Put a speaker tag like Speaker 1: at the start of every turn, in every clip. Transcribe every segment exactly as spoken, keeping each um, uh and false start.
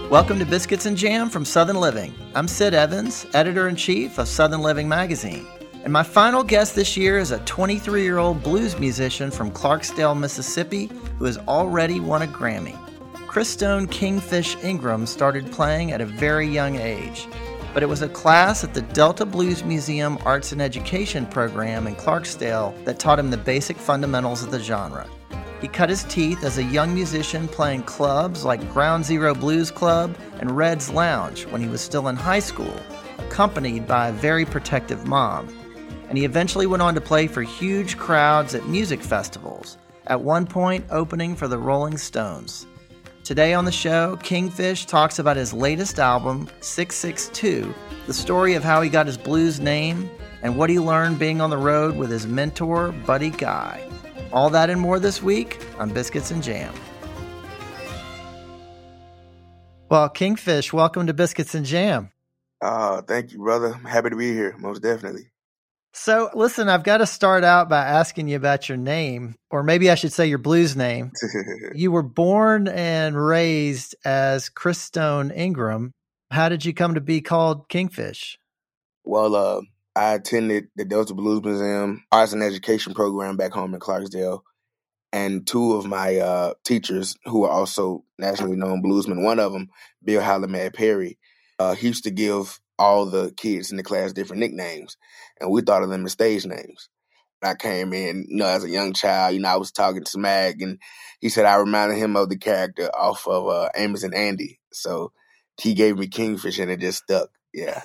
Speaker 1: Welcome to Biscuits and Jam from Southern Living. I'm Sid Evans, editor-in-chief of Southern Living magazine. And my final guest this year is a twenty-three-year-old blues musician from Clarksdale, Mississippi, who has already won a Grammy. Christone Kingfish Ingram started playing at a very young age, but it was a class at the Delta Blues Museum Arts and Education program in Clarksdale that taught him the basic fundamentals of the genre. He cut his teeth as a young musician playing clubs like Ground Zero Blues Club and Red's Lounge when he was still in high school, accompanied by a very protective mom. And he eventually went on to play for huge crowds at music festivals, at one point opening for the Rolling Stones. Today on the show, Kingfish talks about his latest album, six six two, the story of how he got his blues name, and what he learned being on the road with his mentor, Buddy Guy. All that and more this week on Biscuits and Jam. Well, Kingfish, welcome to Biscuits and Jam.
Speaker 2: Uh, thank you, brother. I'm happy to be here, most definitely.
Speaker 1: So, listen, I've got to start out by asking you about your name, or maybe I should say your blues name. You were born and raised as Christone Ingram. How did you come to be called Kingfish?
Speaker 2: Well, uh, I attended the Delta Blues Museum Arts and Education program back home in Clarksdale, and two of my uh, teachers, who are also nationally known bluesmen, one of them, Bill Hallamad Perry, uh, he used to give all the kids in the class different nicknames, and we thought of them as stage names. I came in, you know, as a young child, you know, I was talking to Mag, and he said I reminded him of the character off of uh, Amos and Andy, so he gave me Kingfish, and it just stuck. Yeah.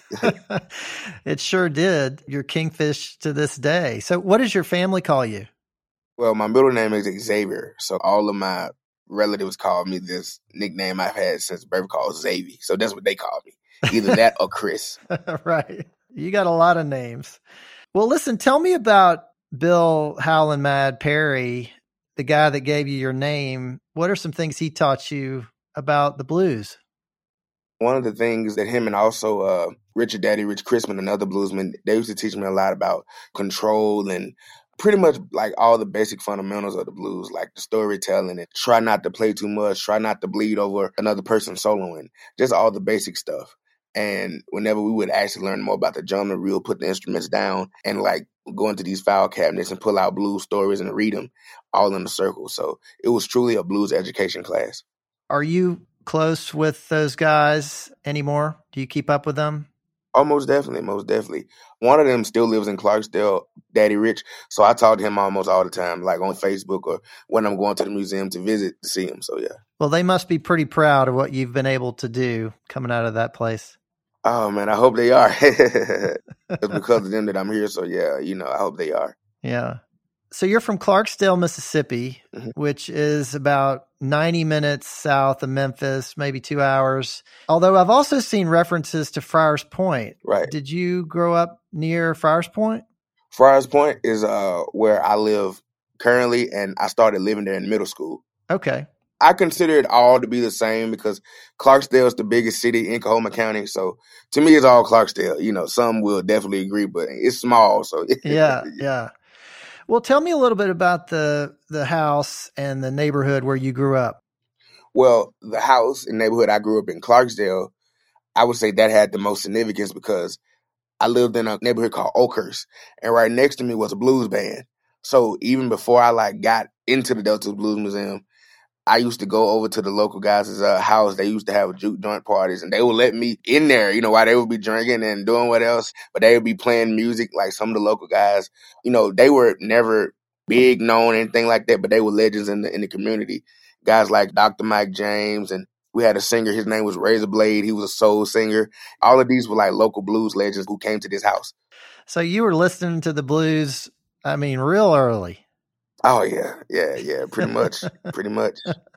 Speaker 1: It sure did. You're Kingfish to this day. So what does your family call you?
Speaker 2: Well, my middle name is Xavier. So all of my relatives call me this nickname I've had since birth called Xavier. So that's what they call me. Either that or Chris.
Speaker 1: Right. You got a lot of names. Well, listen, tell me about Bill Hallamad Perry, the guy that gave you your name. What are some things he taught you about the blues?
Speaker 2: One of the things that him and also uh, Richard Daddy Rich Chrisman, another bluesman, they used to teach me a lot about control and pretty much like all the basic fundamentals of the blues, like the storytelling and try not to play too much, try not to bleed over another person soloing, just all the basic stuff. And whenever we would actually learn more about the genre, we would put the instruments down and like go into these file cabinets and pull out blues stories and read them all in a circle. So it was truly a blues education class.
Speaker 1: Are you close with those guys anymore? Do you keep up with them?
Speaker 2: Oh, most definitely, most definitely. One of them still lives in Clarksdale, Daddy Rich. So I talk to him almost all the time, like on Facebook or when I'm going to the museum to visit to see him. So, yeah.
Speaker 1: Well, they must be pretty proud of what you've been able to do coming out of that place.
Speaker 2: Oh, man, I hope they are. It's because of them that I'm here. So, yeah, you know, I hope they are.
Speaker 1: Yeah. So you're from Clarksdale, Mississippi, mm-hmm. which is about ninety minutes south of Memphis, maybe two hours. Although I've also seen references to Friars Point.
Speaker 2: Right.
Speaker 1: Did you grow up near Friars Point?
Speaker 2: Friars Point is uh, where I live currently, and I started living there in middle school.
Speaker 1: Okay.
Speaker 2: I consider it all to be the same because Clarksdale is the biggest city in Coahoma County. So to me, it's all Clarksdale. You know, some will definitely agree, but it's small. So
Speaker 1: yeah, yeah. Well, tell me a little bit about the the house and the neighborhood where you grew up.
Speaker 2: Well, the house and neighborhood I grew up in, Clarksdale, I would say that had the most significance because I lived in a neighborhood called Oakhurst, and right next to me was a blues band. So even before I like got into the Delta Blues Museum, I used to go over to the local guys' uh, house. They used to have juke joint parties, and they would let me in there, you know, while they would be drinking and doing what else. But they would be playing music like some of the local guys. You know, they were never big known or anything like that, but they were legends in the in the community. Guys like Doctor Mike James, and we had a singer. His name was Razorblade. He was a soul singer. All of these were like local blues legends who came to this house.
Speaker 1: So you were listening to the blues, I mean, real early.
Speaker 2: Oh, yeah, yeah, yeah, pretty much, pretty much.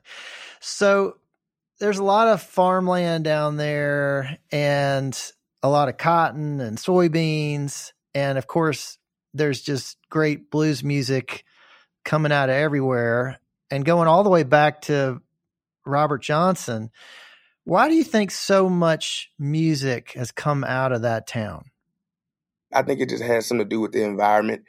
Speaker 1: So there's a lot of farmland down there and a lot of cotton and soybeans. And of course, there's just great blues music coming out of everywhere and going all the way back to Robert Johnson. Why do you think so much music has come out of that town?
Speaker 2: I think it just has something to do with the environment.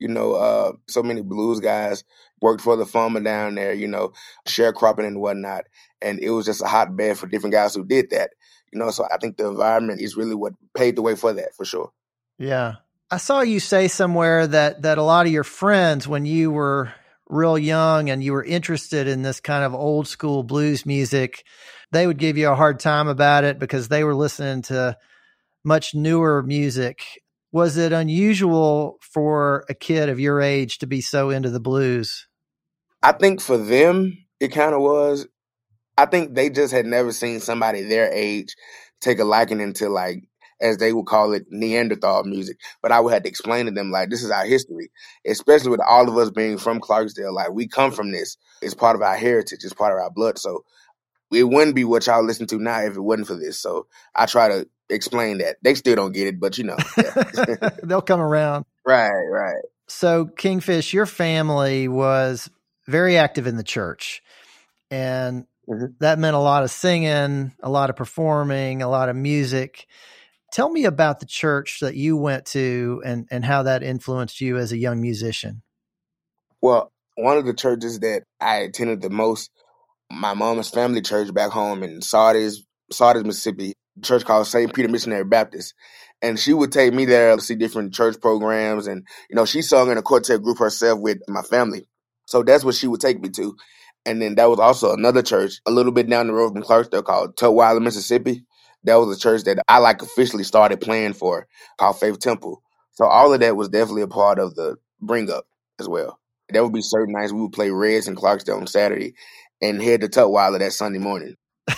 Speaker 2: You know, uh, so many blues guys worked for the farmer down there, you know, sharecropping and whatnot. And it was just a hotbed for different guys who did that. You know, so I think the environment is really what paved the way for that, for sure.
Speaker 1: Yeah. I saw you say somewhere that that a lot of your friends, when you were real young and you were interested in this kind of old school blues music, they would give you a hard time about it because they were listening to much newer music. Was it unusual for a kid of your age to be so into the blues?
Speaker 2: I think for them, it kind of was. I think they just had never seen somebody their age take a liking into, like, as they would call it, Neanderthal music. But I would have to explain to them, like, this is our history, especially with all of us being from Clarksdale. Like, we come from this. It's part of our heritage. It's part of our blood. So it wouldn't be what y'all listen to now if it wasn't for this. So I try to explain that. They still don't get it, but, you know. Yeah.
Speaker 1: They'll come around.
Speaker 2: Right, right.
Speaker 1: So, Kingfish, your family was very active in the church. And mm-hmm. that meant a lot of singing, a lot of performing, a lot of music. Tell me about the church that you went to and, and how that influenced you as a young musician.
Speaker 2: Well, one of the churches that I attended the most, my mom's family church back home in Sardis, Sardis, Mississippi, a church called Saint Peter Missionary Baptist. And she would take me there to see different church programs. And, you know, she sung in a quartet group herself with my family. So that's what she would take me to. And then that was also another church a little bit down the road from Clarksdale called Tutwiler, Mississippi. That was a church that I like officially started playing for, called Faith Temple. So all of that was definitely a part of the bring up as well. There would be certain nights we would play Reds in Clarksdale on Saturday and head to Tutwiler that Sunday morning.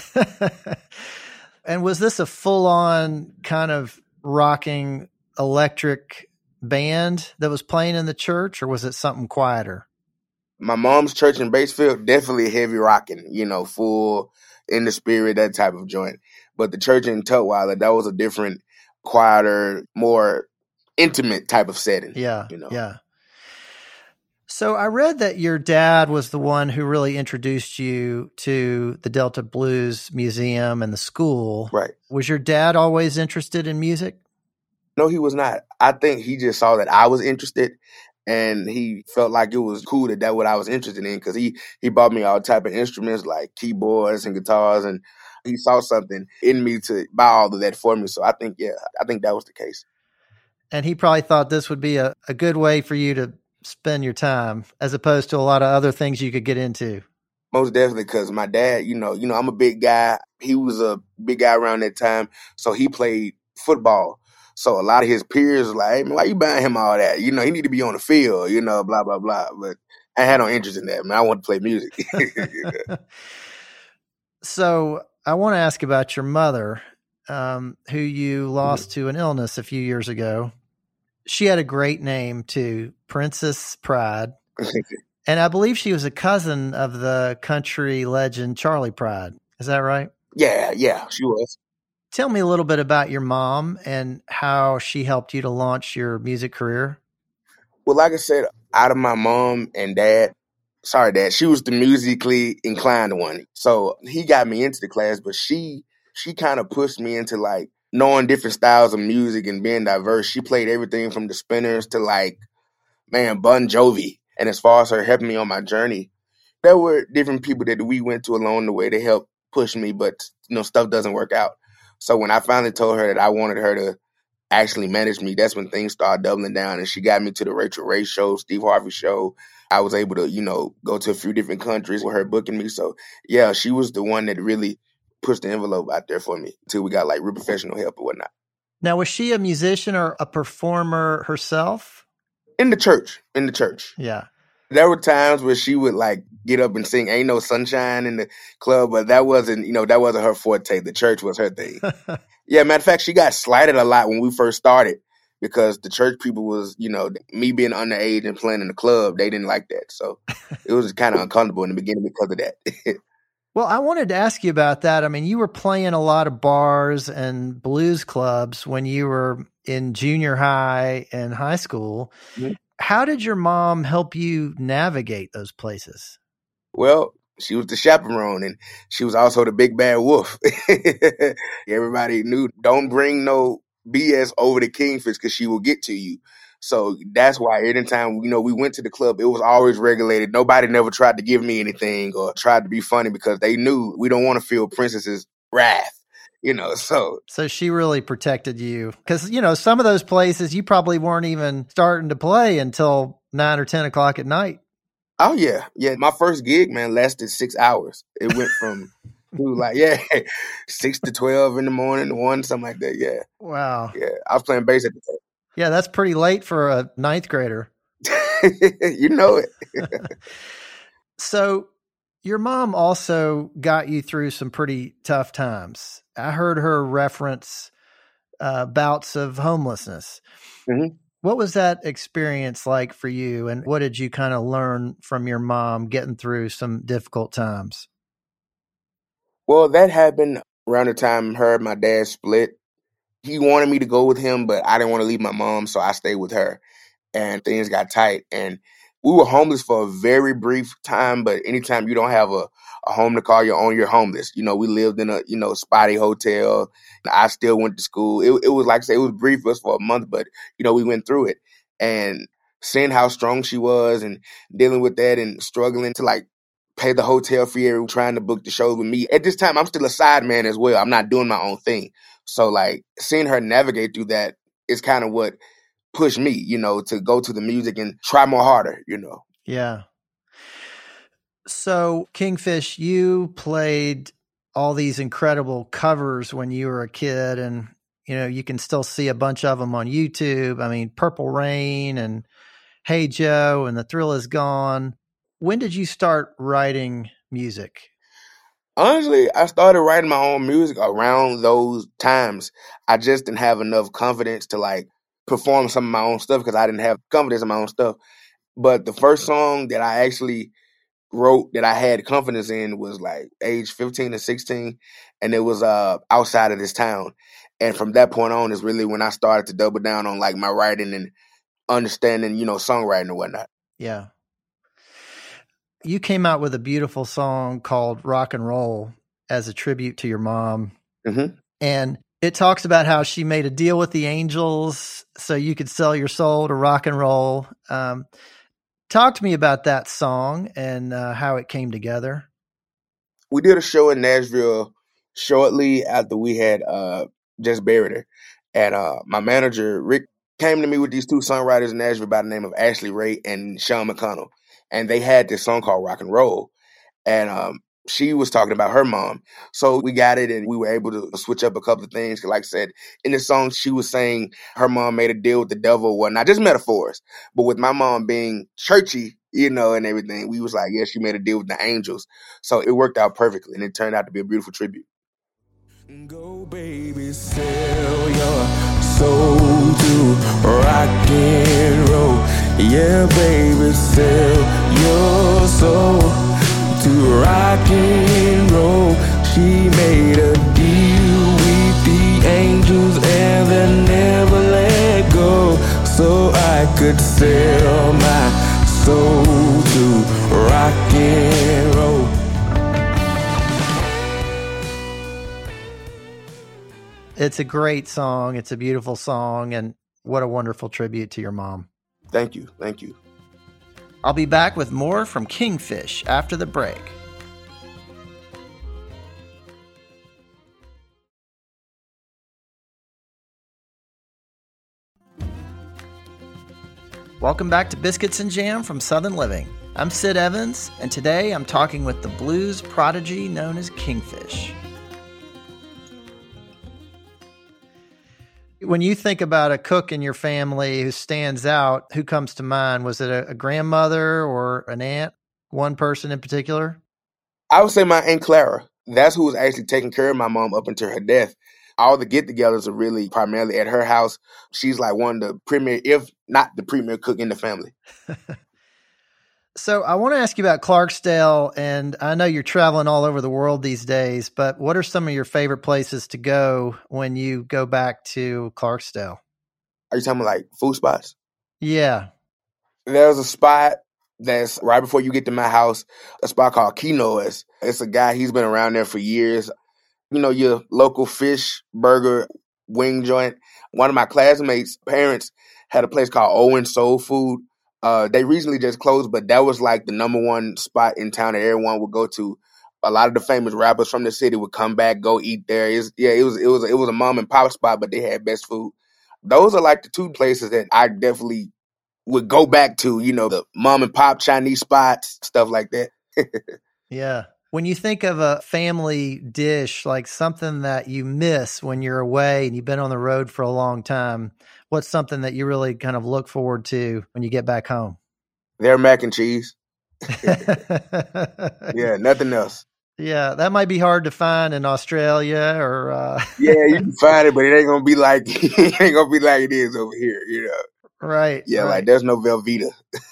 Speaker 1: And was this a full-on kind of rocking electric band that was playing in the church, or was it something quieter?
Speaker 2: My mom's church in Batesville, definitely heavy rocking, you know, full in the spirit, that type of joint. But the church in Tutwiler, that was a different, quieter, more intimate type of setting.
Speaker 1: Yeah,
Speaker 2: you know?
Speaker 1: yeah. So I read that your dad was the one who really introduced you to the Delta Blues Museum and the school.
Speaker 2: Right.
Speaker 1: Was your dad always interested in music?
Speaker 2: No, he was not. I think he just saw that I was interested. And he felt like it was cool that that's what I was interested in, because he, he bought me all type of instruments like keyboards and guitars, and he saw something in me to buy all of that for me. So I think, yeah, I think that was the case.
Speaker 1: And he probably thought this would be a, a good way for you to spend your time as opposed to a lot of other things you could get into.
Speaker 2: Most definitely, because my dad, you know, you know, I'm a big guy. He was a big guy around that time, so he played football. So a lot of his peers were like, hey, man, why you buying him all that? You know, he need to be on the field, you know, blah, blah, blah. But I had no interest in that, man. I wanted to play music.
Speaker 1: So I want to ask about your mother, um, who you lost mm-hmm. to an illness a few years ago. She had a great name too, Princess Pride. And I believe she was a cousin of the country legend Charley Pride. Is that right?
Speaker 2: Yeah, yeah, she was.
Speaker 1: Tell me a little bit about your mom and how she helped you to launch your music career.
Speaker 2: Well, like I said, out of my mom and dad, sorry, dad, she was the musically inclined one. So he got me into the class, but she she kind of pushed me into like knowing different styles of music and being diverse. She played everything from the Spinners to like, man, Bon Jovi. And as far as her helping me on my journey, there were different people that we went to along the way to help push me, but you know, stuff doesn't work out. So when I finally told her that I wanted her to actually manage me, that's when things started doubling down. And she got me to the Rachel Ray show, Steve Harvey show. I was able to, you know, go to a few different countries with her booking me. So, yeah, she was the one that really pushed the envelope out there for me until we got like real professional help or whatnot.
Speaker 1: Now, was she a musician or a performer herself?
Speaker 2: In the church, in the church.
Speaker 1: Yeah.
Speaker 2: There were times where she would like get up and sing Ain't No Sunshine in the club, but that wasn't, you know, that wasn't her forte. The church was her thing. Yeah, matter of fact, she got slighted a lot when we first started because the church people was, you know, me being underage and playing in the club, they didn't like that. So it was kind of uncomfortable in the beginning because of that.
Speaker 1: Well, I wanted to ask you about that. I mean, you were playing a lot of bars and blues clubs when you were in junior high and high school. Mm-hmm. How did your mom help you navigate those places?
Speaker 2: Well, she was the chaperone, and she was also the big bad wolf. Everybody knew, don't bring no B S over to Kingfish because she will get to you. So that's why anytime, you know, we went to the club, it was always regulated. Nobody never tried to give me anything or tried to be funny because they knew we don't want to feel Princess's wrath, you know, so.
Speaker 1: So she really protected you because, you know, some of those places you probably weren't even starting to play until nine or ten o'clock at night.
Speaker 2: Oh, yeah. Yeah. My first gig, man, lasted six hours. It went from like, yeah, six to twelve in the morning, one, something like that. Yeah.
Speaker 1: Wow.
Speaker 2: Yeah. I was playing bass at the time.
Speaker 1: Yeah, that's pretty late for a ninth grader.
Speaker 2: You know it.
Speaker 1: So your mom also got you through some pretty tough times. I heard her reference uh, bouts of homelessness.
Speaker 2: Mm-hmm.
Speaker 1: What was that experience like for you? And what did you kind of learn from your mom getting through some difficult times?
Speaker 2: Well, that happened around the time her and my dad split. He wanted me to go with him, but I didn't want to leave my mom, so I stayed with her. And things got tight. And we were homeless for a very brief time, but anytime you don't have a, a home to call your own, you're homeless. You know, we lived in a, you know, spotty hotel. I still went to school. It, it was like I say, it was brief for us for a month, but, you know, we went through it. And seeing how strong she was and dealing with that and struggling to like pay the hotel fee, every trying to book the shows with me. At this time, I'm still a side man as well. I'm not doing my own thing. So like seeing her navigate through that is kind of what push me, you know, to go to the music and try more harder, you know.
Speaker 1: Yeah. So Kingfish, you played all these incredible covers when you were a kid, and, you know, you can still see a bunch of them on YouTube. I mean, Purple Rain and Hey Joe and The Thrill Is Gone. When did you start writing music?
Speaker 2: Honestly, I started writing my own music around those times. I just didn't have enough confidence to like perform some of my own stuff because I didn't have confidence in my own stuff. But the first song that I actually wrote that I had confidence in was like age fifteen or sixteen, and it was uh Outside of This Town. And from that point on is really when I started to double down on like my writing and understanding, you know, songwriting and whatnot.
Speaker 1: Yeah. You came out with a beautiful song called Rock and Roll as a tribute to your mom.
Speaker 2: Mm-hmm.
Speaker 1: And it talks about how she made a deal with the angels so you could sell your soul to rock and roll. Um, talk to me about that song and uh, how it came together.
Speaker 2: We did a show in Nashville shortly after we had uh, just buried her. And uh, my manager, Rick, came to me with these two songwriters in Nashville by the name of Ashley Ray and Sean McConnell. And they had this song called Rock and Roll. And um, she was talking about her mom. So we got it and we were able to switch up a couple of things. Like I said, in the song, she was saying her mom made a deal with the devil or whatnot, just metaphors. But with my mom being churchy, you know, and everything, we was like, yeah, she made a deal with the angels. So it worked out perfectly and it turned out to be a beautiful tribute.
Speaker 3: Go, baby, sell your soul to rock and roll. Yeah, baby, sell your soul to rock and roll. She made a deal with the angels and they never let go. So I could sell my soul to rock and roll.
Speaker 1: It's a great song. It's a beautiful song. And what a wonderful tribute to your mom.
Speaker 2: Thank you. Thank you.
Speaker 1: I'll be back with more from Kingfish after the break. Welcome back to Biscuits and Jam from Southern Living. I'm Sid Evans, and today I'm talking with the blues prodigy known as Kingfish. When you think about a cook in your family who stands out, who comes to mind? Was it a, a grandmother or an aunt? One person in particular?
Speaker 2: I would say my Aunt Clara. That's who was actually taking care of my mom up until her death. All the get-togethers are really primarily at her house. She's like one of the premier, if not the premier cook in the family.
Speaker 1: So I want to ask you about Clarksdale, and I know you're traveling all over the world these days, but what are some of your favorite places to go when you go back to Clarksdale?
Speaker 2: Are you talking about like food spots?
Speaker 1: Yeah.
Speaker 2: There's a spot that's right before you get to my house, a spot called Kino's. It's a guy, he's been around there for years. You know, your local fish, burger, wing joint. One of my classmates' parents had a place called Owen Soul Food. Uh, they recently just closed, but that was like the number one spot in town that everyone would go to. A lot of the famous rappers from the city would come back, go eat there. It's, yeah, it was it was it was a mom and pop spot, but they had best food. Those are like the two places that I definitely would go back to. You know, the mom and pop Chinese spots, stuff like that.
Speaker 1: Yeah. When you think of a family dish, like something that you miss when you're away and you've been on the road for a long time, what's something that you really kind of look forward to when you get back home?
Speaker 2: Their mac and cheese. Yeah, nothing else.
Speaker 1: Yeah, that might be hard to find in Australia or uh...
Speaker 2: yeah, you can find it, but it ain't gonna be like it ain't gonna be like it is over here, you know.
Speaker 1: Right.
Speaker 2: Yeah,
Speaker 1: right.
Speaker 2: like there's no Velveeta.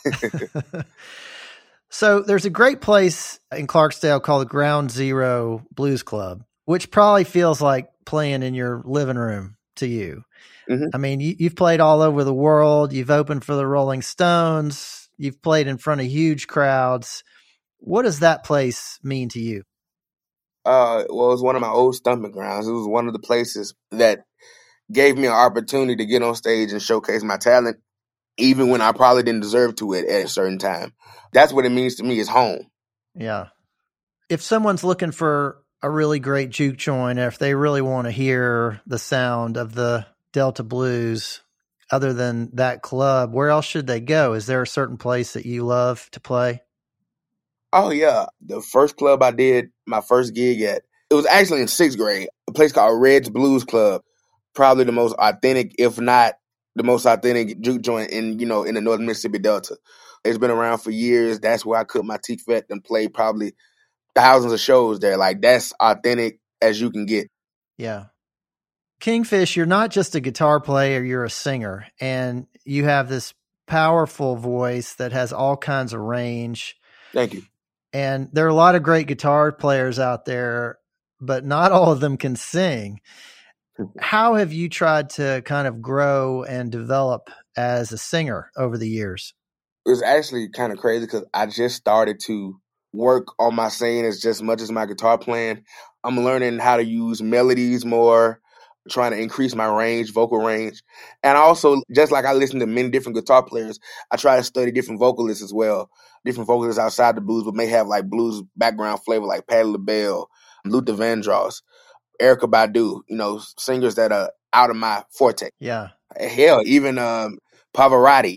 Speaker 1: So there's a great place in Clarksdale called the Ground Zero Blues Club, which probably feels like playing in your living room to you. Mm-hmm. I mean, you, you've played all over the world. You've opened for the Rolling Stones. You've played in front of huge crowds. What does that place mean to you?
Speaker 2: Uh, well, it was one of my old stomping grounds. It was one of the places that gave me an opportunity to get on stage and showcase my talent, even when I probably didn't deserve to it at a certain time. That's what it means to me, is home.
Speaker 1: Yeah. If someone's looking for a really great juke joint, or if they really want to hear the sound of the Delta Blues, other than that club, where else should they go? Is there a certain place that you love to play?
Speaker 2: Oh, yeah. The first club I did my first gig at, it was actually in sixth grade, a place called Red's Blues Club. Probably the most authentic, if not the most authentic juke joint in, you know, in the Northern Mississippi Delta. It's been around for years. That's where I cut my teeth at and played probably thousands of shows there. Like, that's authentic as you can get.
Speaker 1: Yeah. Kingfish, you're not just a guitar player, you're a singer. And you have this powerful voice that has all kinds of range.
Speaker 2: Thank you.
Speaker 1: And there are a lot of great guitar players out there, but not all of them can sing. How have you tried to kind of grow and develop as a singer over the years?
Speaker 2: It was actually kind of crazy because I just started to work on my singing as just much as my guitar playing. I'm learning how to use melodies more, trying to increase my range, vocal range. And also, just like I listen to many different guitar players, I try to study different vocalists as well. Different vocalists outside the blues, but may have like blues background flavor, like Patti LaBelle, Luther Vandross, Erykah Badu, you know, singers that are out of my forte.
Speaker 1: Yeah.
Speaker 2: Hell, even um, Pavarotti.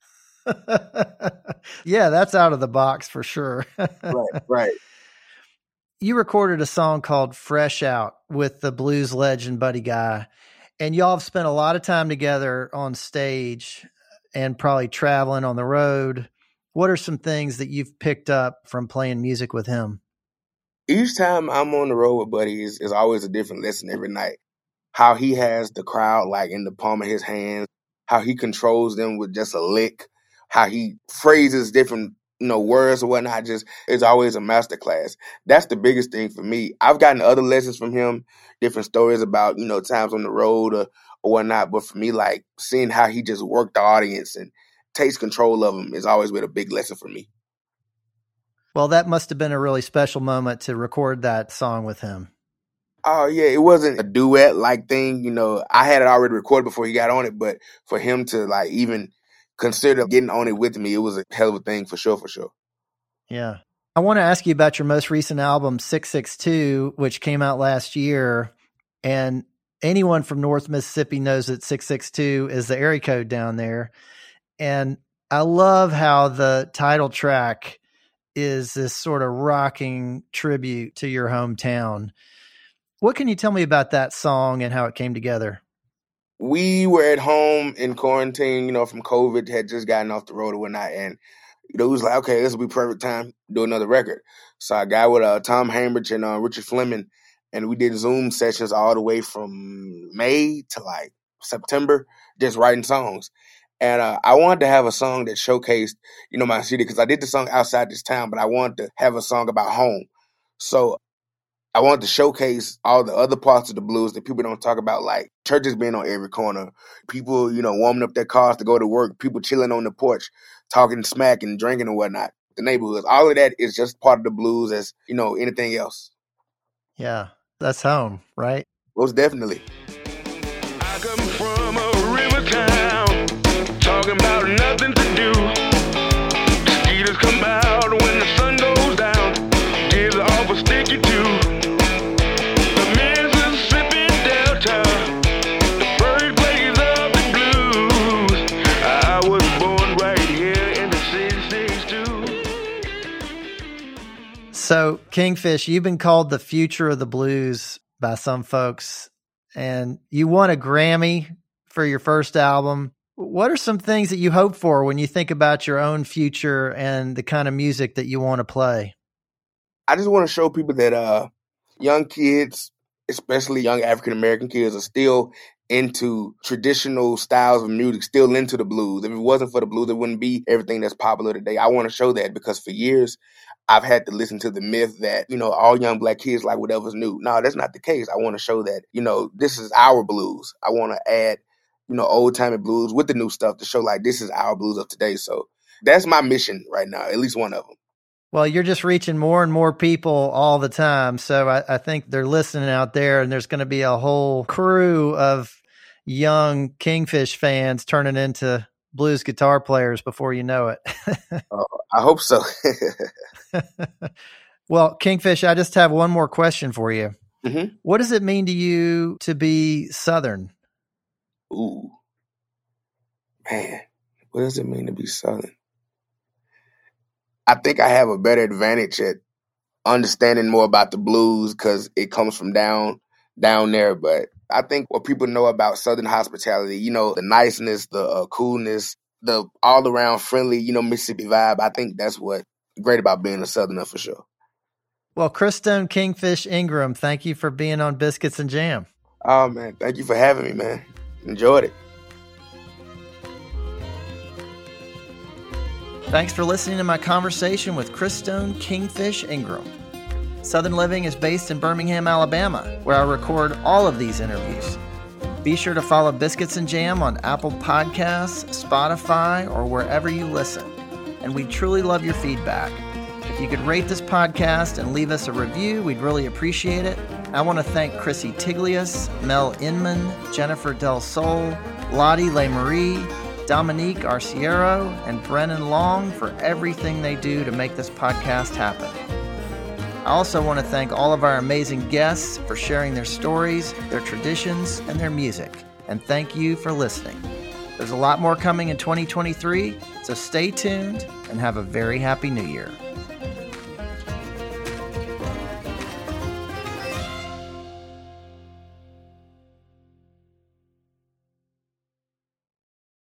Speaker 1: Yeah, that's out of the box for sure.
Speaker 2: Right, right.
Speaker 1: You recorded a song called Fresh Out with the blues legend Buddy Guy, and y'all have spent a lot of time together on stage and probably traveling on the road. What are some things that you've picked up from playing music with him?
Speaker 2: Each time I'm on the road with Buddy is, is always a different lesson every night. How he has the crowd like in the palm of his hands, how he controls them with just a lick, how he phrases different, you know, words or whatnot. Just it's always a masterclass. That's the biggest thing for me. I've gotten other lessons from him, different stories about, you know, times on the road or, or whatnot. But for me, like seeing how he just worked the audience and takes control of them has always been a big lesson for me.
Speaker 1: Well, that must have been a really special moment to record that song with him.
Speaker 2: Oh, yeah. It wasn't a duet-like thing. You know, I had it already recorded before he got on it, but for him to, like, even consider getting on it with me, it was a hell of a thing for sure, for sure.
Speaker 1: Yeah. I want to ask you about your most recent album, six six two, which came out last year. And anyone from North Mississippi knows that six six two is the area code down there. And I love how the title track is this sort of rocking tribute to your hometown. What can you tell me about that song and how it came together?
Speaker 2: We were at home in quarantine, you know, from COVID, had just gotten off the road or whatnot. And, you know, it was like, okay, this will be perfect time to do another record. So I got with uh, Tom Hambridge and uh, Richard Fleming, and we did Zoom sessions all the way from May to like September, just writing songs. And uh, I wanted to have a song that showcased, you know, my city, because I did the song Outside This Town, but I wanted to have a song about home. So I wanted to showcase all the other parts of the blues that people don't talk about, like churches being on every corner, people, you know, warming up their cars to go to work, people chilling on the porch, talking smack and drinking and whatnot, the neighborhoods. All of that is just part of the blues as, you know, anything else.
Speaker 1: Yeah, that's home, right?
Speaker 2: Most definitely.
Speaker 3: I come from a river town, talking about nothing to do. Mosquitoes come out when the sun goes down. Kids are awful sticky too. The Mississippi Delta, the birthplace of the blues. I was born right here in the six six two.
Speaker 1: So, Kingfish, you've been called the future of the blues by some folks, and you won a Grammy for your first album. What are some things that you hope for when you think about your own future and the kind of music that you want to play?
Speaker 2: I just want to show people that uh, young kids, especially young African-American kids, are still into traditional styles of music, still into the blues. If it wasn't for the blues, it wouldn't be everything that's popular today. I want to show that because for years, I've had to listen to the myth that, you know, all young black kids like whatever's new. No, that's not the case. I want to show that, you know, this is our blues. I want to add, you know, old-timey blues with the new stuff to show like this is our blues of today. So that's my mission right now, at least one of them.
Speaker 1: Well, you're just reaching more and more people all the time. So I, I think they're listening out there, and there's going to be a whole crew of young Kingfish fans turning into blues guitar players before you know it.
Speaker 2: uh, I hope so.
Speaker 1: Well, Kingfish, I just have one more question for you.
Speaker 2: Mm-hmm.
Speaker 1: What does it mean to you to be Southern?
Speaker 2: Ooh, man, what does it mean to be Southern? I think I have a better advantage at understanding more about the blues because it comes from down down there. But I think what people know about Southern hospitality, you know, the niceness, the uh, coolness, the all-around friendly, you know, Mississippi vibe, I think that's what great about being a Southerner for sure.
Speaker 1: Well, Christone Kingfish Ingram, thank you for being on Biscuits and Jam.
Speaker 2: Oh, man, thank you for having me, man. Enjoyed it.
Speaker 1: Thanks for listening to my conversation with Christone Kingfish Ingram. Southern Living is based in Birmingham, Alabama, where I record all of these interviews. Be sure to follow Biscuits and Jam on Apple Podcasts, Spotify, or wherever you listen. And we truly love your feedback. If you could rate this podcast and leave us a review, we'd really appreciate it. I want to thank Chrissy Tiglius, Mel Inman, Jennifer Del Sol, Lottie LeMarie, Dominique Arciero, and Brennan Long for everything they do to make this podcast happen. I also want to thank all of our amazing guests for sharing their stories, their traditions, and their music. And thank you for listening. There's a lot more coming in twenty twenty-three, so stay tuned and have a very happy new year.